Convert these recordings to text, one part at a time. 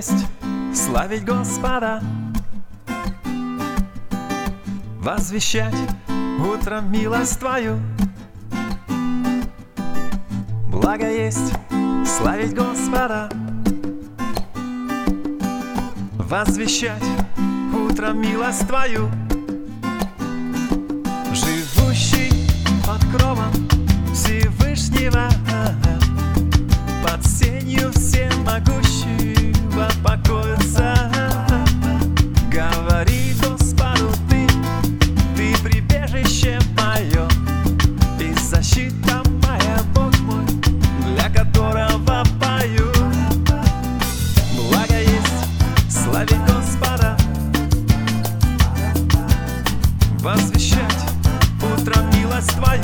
есть славить Господа, возвещать утром милость Твою. Благо есть славить Господа, возвещать утром милость Твою. Живущий под кровом Всевышнего, под сенью всемогущего покоится. Говори Господу ты прибежище мое и защита моя, Бог мой, для которого пою. Благо есть славить Господа, возвещать утром милость Твою.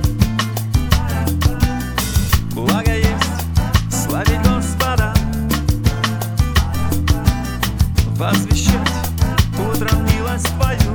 Благо есть славить Господа, возвещать утром милость Твою.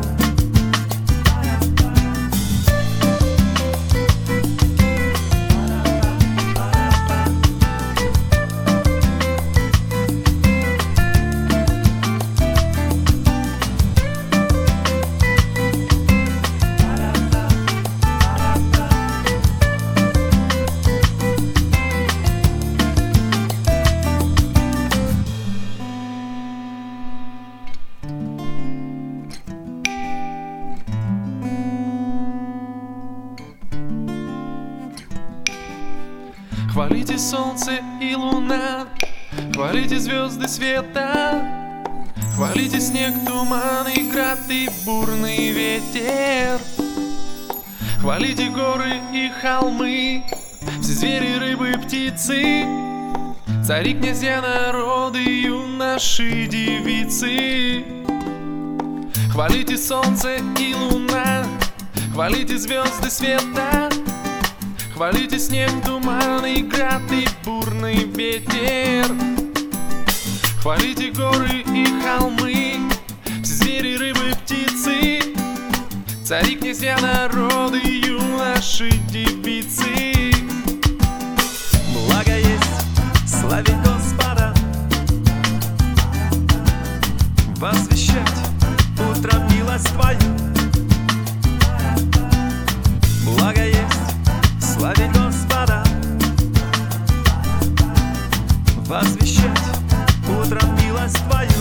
Хвалите солнце и луна, хвалите звезды света, хвалите снег, туман и град и бурный ветер. Хвалите горы и холмы, все звери, рыбы, птицы, цари, князья, народы, юноши, девицы. Хвалите солнце и луна, хвалите звезды света, хвалите снег, туман и град и бурный ветер. Хвалите горы и холмы, все звери, рыбы, птицы, цари, князья, народы, юноши, девицы. Благо есть славить Господа, возвещать утром милость Твою. Благо есть славить Господа, возвещать утром милость Твою.